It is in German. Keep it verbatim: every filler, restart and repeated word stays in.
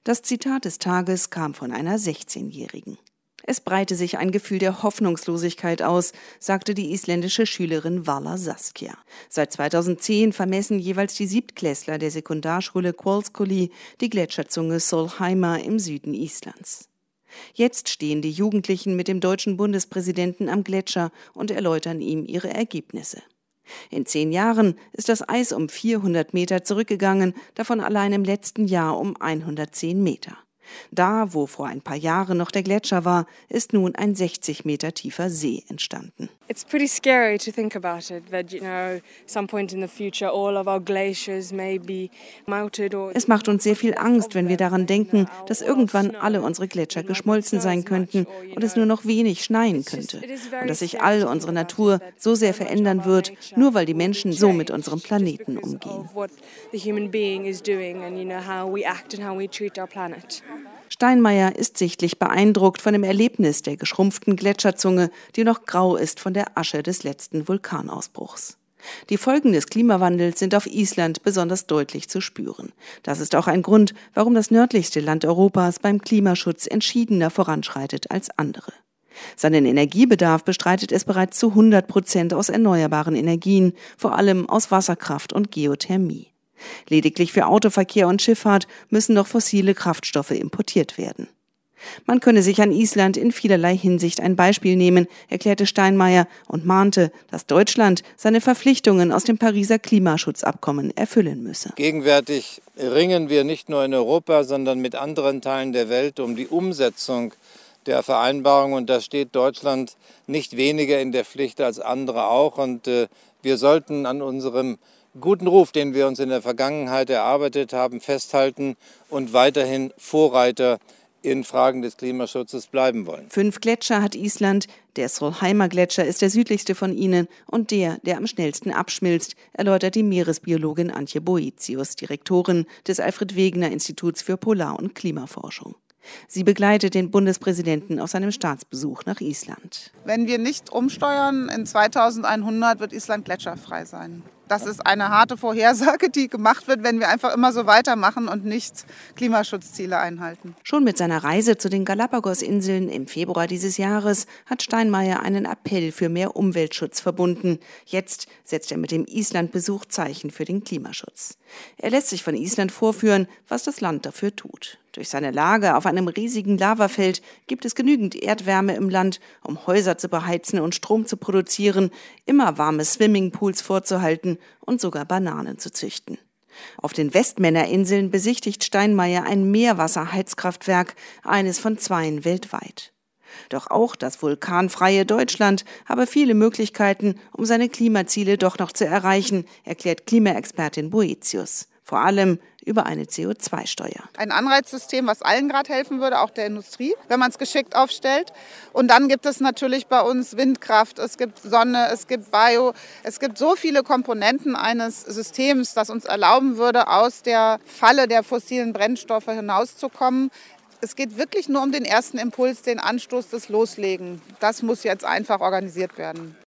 Das Zitat des Tages kam von einer sechzehnjährigen. Es breite sich ein Gefühl der Hoffnungslosigkeit aus, sagte die isländische Schülerin Vala Saskia. Seit zweitausendzehn vermessen jeweils die Siebtklässler der Sekundarschule Hvolsskóli die Gletscherzunge Sólheima im Süden Islands. Jetzt stehen die Jugendlichen mit dem deutschen Bundespräsidenten am Gletscher und erläutern ihm ihre Ergebnisse. In zehn Jahren ist das Eis um vierhundert Meter zurückgegangen, davon allein im letzten Jahr um hundertzehn Meter. Da, wo vor ein paar Jahren noch der Gletscher war, ist nun ein sechzig Meter tiefer See entstanden. It's pretty scary to think about it, that, you know, some point in the future all of our glaciers may be melted or... Es macht uns sehr viel Angst, wenn wir daran denken, dass irgendwann alle unsere Gletscher geschmolzen sein könnten und es nur noch wenig schneien könnte. Und dass sich all unsere Natur so sehr verändern wird, nur weil die Menschen so mit unserem Planeten umgehen. Steinmeier ist sichtlich beeindruckt von dem Erlebnis der geschrumpften Gletscherzunge, die noch grau ist von der Asche des letzten Vulkanausbruchs. Die Folgen des Klimawandels sind auf Island besonders deutlich zu spüren. Das ist auch ein Grund, warum das nördlichste Land Europas beim Klimaschutz entschiedener voranschreitet als andere. Seinen Energiebedarf bestreitet es bereits zu hundert Prozent aus erneuerbaren Energien, vor allem aus Wasserkraft und Geothermie. Lediglich für Autoverkehr und Schifffahrt müssen noch fossile Kraftstoffe importiert werden. Man könne sich an Island in vielerlei Hinsicht ein Beispiel nehmen, erklärte Steinmeier und mahnte, dass Deutschland seine Verpflichtungen aus dem Pariser Klimaschutzabkommen erfüllen müsse. Gegenwärtig ringen wir nicht nur in Europa, sondern mit anderen Teilen der Welt um die Umsetzung der Vereinbarung. Und da steht Deutschland nicht weniger in der Pflicht als andere auch. Und äh, wir sollten an unserem guten Ruf, den wir uns in der Vergangenheit erarbeitet haben, festhalten und weiterhin Vorreiter in Fragen des Klimaschutzes bleiben wollen. Fünf Gletscher hat Island. Der Sólheima-Gletscher ist der südlichste von ihnen und der, der am schnellsten abschmilzt, erläutert die Meeresbiologin Antje Boetius, Direktorin des Alfred-Wegener-Instituts für Polar- und Klimaforschung. Sie begleitet den Bundespräsidenten auf seinem Staatsbesuch nach Island. Wenn wir nicht umsteuern, in zweitausendeinhundert wird Island gletscherfrei sein. Das ist eine harte Vorhersage, die gemacht wird, wenn wir einfach immer so weitermachen und nicht Klimaschutzziele einhalten. Schon mit seiner Reise zu den Galapagos-Inseln im Februar dieses Jahres hat Steinmeier einen Appell für mehr Umweltschutz verbunden. Jetzt setzt er mit dem Island-Besuch Zeichen für den Klimaschutz. Er lässt sich von Island vorführen, was das Land dafür tut. Durch seine Lage auf einem riesigen Lavafeld gibt es genügend Erdwärme im Land, um Häuser zu beheizen und Strom zu produzieren, immer warme Swimmingpools vorzuhalten und sogar Bananen zu züchten. Auf den Westmännerinseln besichtigt Steinmeier ein Meerwasserheizkraftwerk, eines von zweien weltweit. Doch auch das vulkanfreie Deutschland habe viele Möglichkeiten, um seine Klimaziele doch noch zu erreichen, erklärt Klimaexpertin Boetius. Vor allem über eine C O zwei Steuer. Ein Anreizsystem, was allen gerade helfen würde, auch der Industrie, wenn man es geschickt aufstellt. Und dann gibt es natürlich bei uns Windkraft, es gibt Sonne, es gibt Bio. Es gibt so viele Komponenten eines Systems, das uns erlauben würde, aus der Falle der fossilen Brennstoffe hinauszukommen. Es geht wirklich nur um den ersten Impuls, den Anstoß des Loslegen. Das muss jetzt einfach organisiert werden.